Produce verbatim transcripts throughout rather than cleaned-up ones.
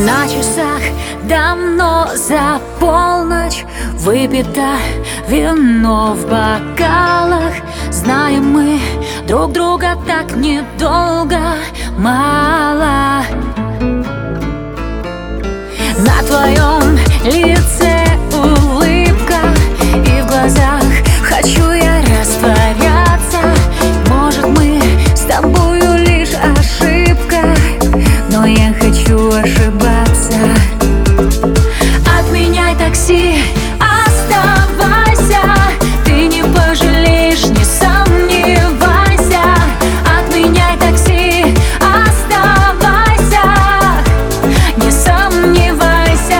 На часах давно за полночь, выпито вино в бокалах. Знаем мы друг друга так недолго, мало. На твоем лице улыбка, и в глазах хочу я растворяться. Может, мы с тобою лишь ошибка, но я хочу ошибаться. Отменяй такси, оставайся, ты не пожалеешь, не сомневайся. Отменяй такси, оставайся, не сомневайся.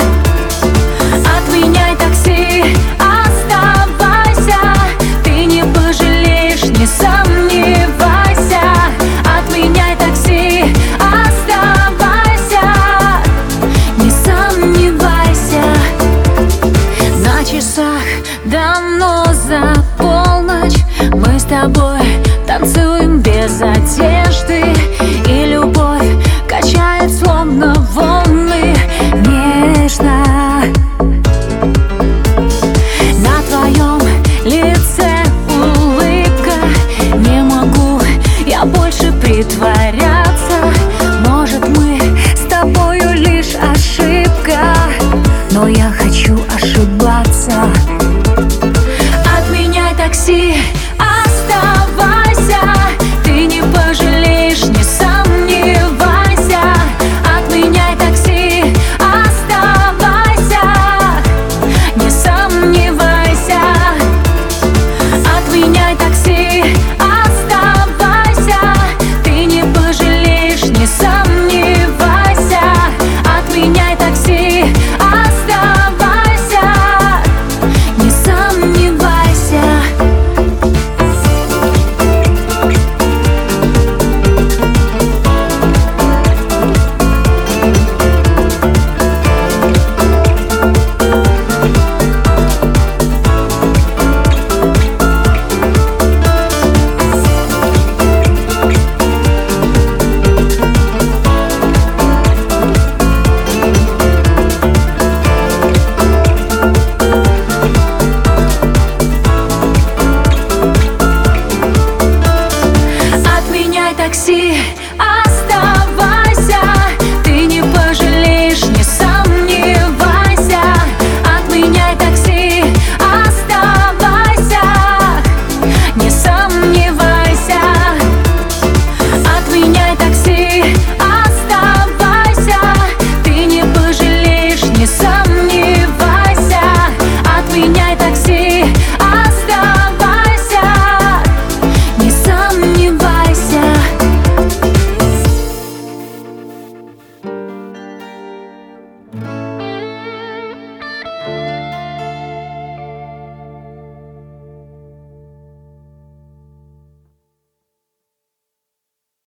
Отменяй такси, оставайся, ты не пожалеешь, не сомневайся. Отменяй такси, оставайся, не сомневайся. На часах давно за полночь, мы с тобой танцуем без одежды.